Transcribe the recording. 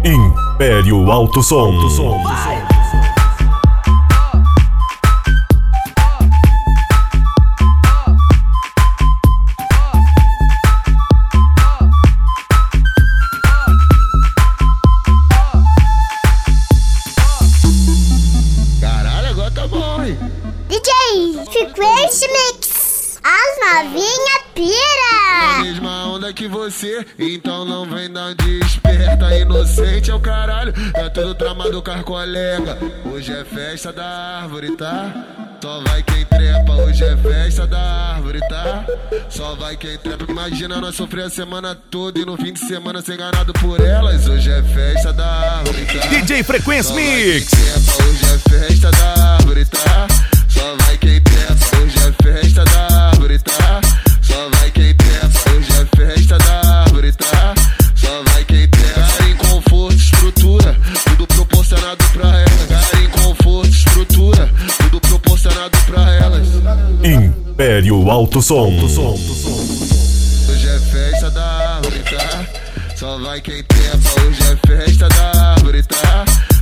Império Alto Som. Caralho, agora tá bom, hein? DJ Frequency Mix, as novinha pira. Mesma onda que você, então não vem dar desperta. Inocente é o caralho, é tudo tramado com as colega. Hoje é festa da árvore, tá? Só vai quem trepa, hoje é festa da árvore, tá? Só vai quem trepa. Imagina nós sofrer a semana toda e no fim de semana ser enganado por elas. Hoje é festa da árvore, tá? DJ Frequency Mix. Trepa, hoje é festa da árvore, tá? Só vai quem trepa, hoje é festa da árvore, tá? Só vai quem trepa, hoje é festa da árvore, tá? Só vai quem trepa. Cara em conforto, estrutura, tudo proporcionado pra elas. Cara em conforto, estrutura, tudo proporcionado pra elas. Império Alto Som. Hoje é festa da árvore, tá? Só vai quem trepa, hoje é festa da árvore, tá?